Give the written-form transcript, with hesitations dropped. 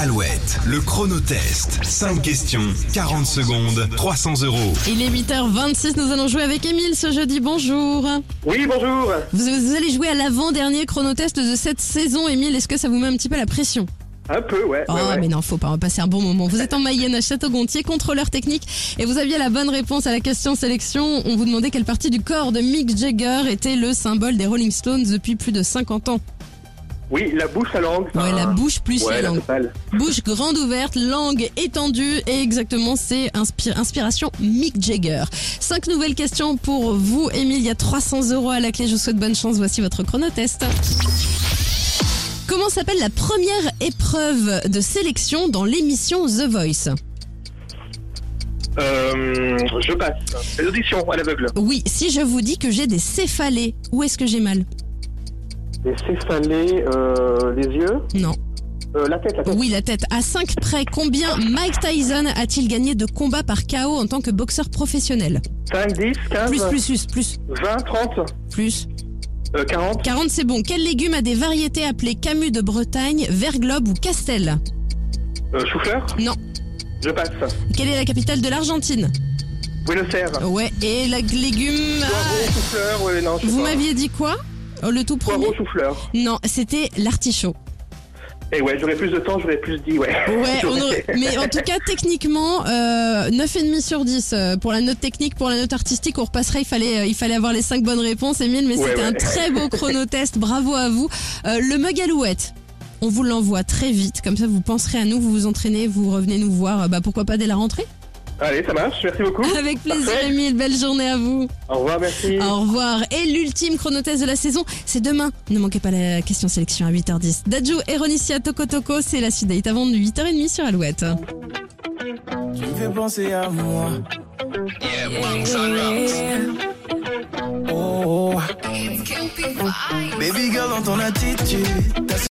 Alouette, le chronotest. 5 questions, 40 secondes, 300 €. Il est 8h26, nous allons jouer avec Émile ce jeudi, bonjour. Oui, bonjour. Vous allez jouer à l'avant-dernier chronotest de cette saison, Émile, est-ce que ça vous met un petit peu la pression ? Un peu, ouais. Oh mais non, faut pas, on va passer un bon moment. Vous êtes en Mayenne à Château-Gontier, contrôleur technique, et vous aviez la bonne réponse à la question sélection. On vous demandait quelle partie du corps de Mick Jagger était le symbole des Rolling Stones depuis plus de 50 ans. Oui, la bouche, la langue. Ouais, la bouche plus ouais, la langue. totale. Bouche grande ouverte, langue étendue, et exactement, c'est inspiration Mick Jagger. 5 nouvelles questions pour vous, Émile. Il y a 300 € à la clé. Je vous souhaite bonne chance. Voici votre chronotest. Comment s'appelle la première épreuve de sélection dans l'émission The Voice ? Je passe. Les auditions à l'aveugle. Oui, si je vous dis que j'ai des céphalées, où est-ce que j'ai mal ? Les céphalées, les yeux. Non. La tête. Oui, la tête. À 5 près, combien Mike Tyson a-t-il gagné de combats par KO en tant que boxeur professionnel ? 5, 10, 15, Plus. 20, 30, Plus. 40. 40, c'est bon. Quel légume a des variétés appelées Camus de Bretagne, Verglobe ou Castel ? Chou-fleur. Non. Je passe. Quelle est la capitale de l'Argentine ? Buenos Aires. Ouais, et le légume... Poireau, chou-fleur, ouais, non, je sais Vous pas. m'aviez dit quoi ? Le tout premier ? Poireau, chou-fleur. Non, c'était l'artichaut. Et ouais, j'aurais plus de temps, j'aurais plus dit, ouais. Ouais, mais en tout cas, techniquement, 9,5 sur 10. Pour la note technique, pour la note artistique, on repasserait, il fallait avoir les 5 bonnes réponses, Émile, mais c'était un très beau chronotest, bravo à vous. Le mug Alouette, on vous l'envoie très vite, comme ça vous penserez à nous, vous vous entraînez, vous revenez nous voir, pourquoi pas dès la rentrée ? Allez, ça marche, merci beaucoup. Avec plaisir, Parfait. Émile, belle journée à vous. Au revoir, merci. Au revoir. Et l'ultime chronotest de la saison, c'est demain. Ne manquez pas la question sélection à 8h10. Dadju et Ronicia Toko Toko, c'est la suite date avant de 8h30 sur Alouette. Tu me fais penser à moi. Oh. Baby girl dans ton attitude.